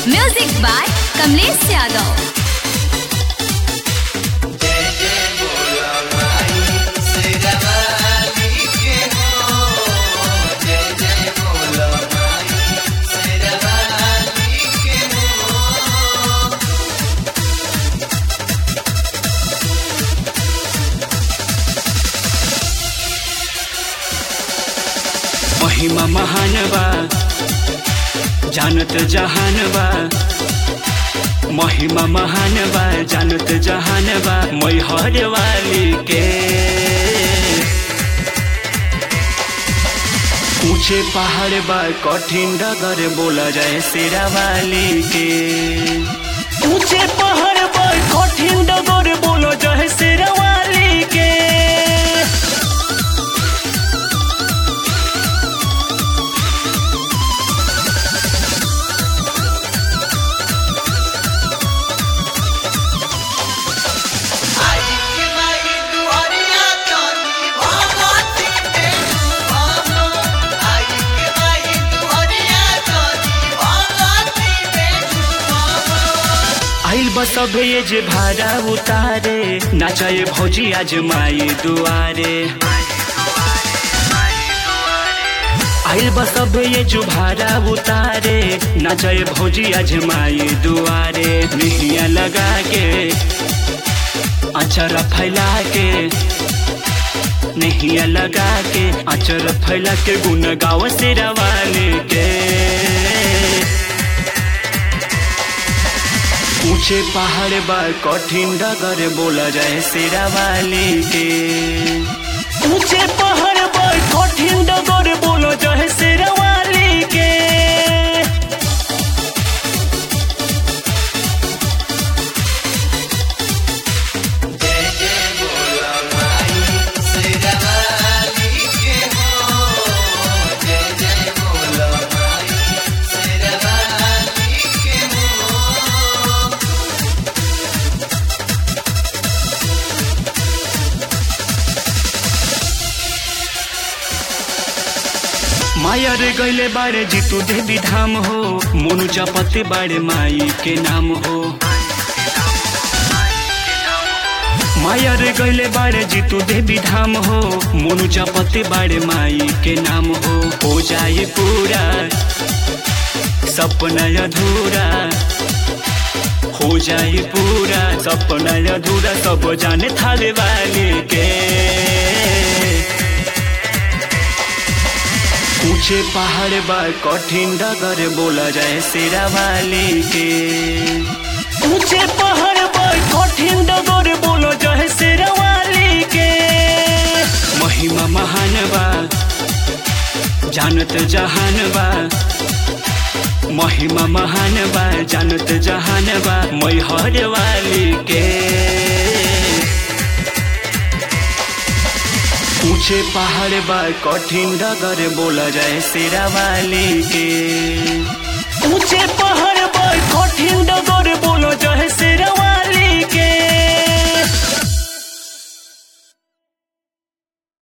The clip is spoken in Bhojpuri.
Music by Kamlesh Yadav. महिमा महान बा जानत जहान बा, महिमा महान बा जानत जहान बा, मैहर वाली के ऊंचे पहाड़ बा कठिन डगर बोला जाए शेरा वाली के। ऊंचे पहाड़ बा कठिन डगर बोला जाए शेरा वाली के। आइल बस ये जे भाड़ा उतारे नाचाए भौजी आज माई दुआरे। आइल बस ये जो भाड़ा उतारे नाचाए भौजी आज माई दुआरे। निहिया लगा के अचर फैला के, निहिया लगा के अचर फैला के गुन गाँव शेरा वाले के। ऊंचे पहाड़ बा कठिन डगर बोला जाए शेरा वाली के। ऊंचे पहाड़ बा कठिन डगर बोला जाए शेरा वाली के। माया रे गैले बारे जीतू देवी धाम हो, मोनू चपते बारे माई के नाम हो। माया रे गैले बारे जीतू देवी धाम हो, मोनू चपते बारे माई के नाम हो जाए पूरा सपना अधूरा, हो जाए पूरा सपना अधूरा सब जाने थाले वाले के। ऊंचे पहाड़ बा कठिन डगर बोला जाए शेरा वाली के। ऊंचे पहाड़ बा कठिन डगर बोला जाए शेरा वाली के। महिमा महान बा जानत जहान बा, महिमा महान बा जानत जहान बा, मैहर वाली के। ऊंचे पहाड़ बा कठिन डगर बोला जाए शेरा वाली के।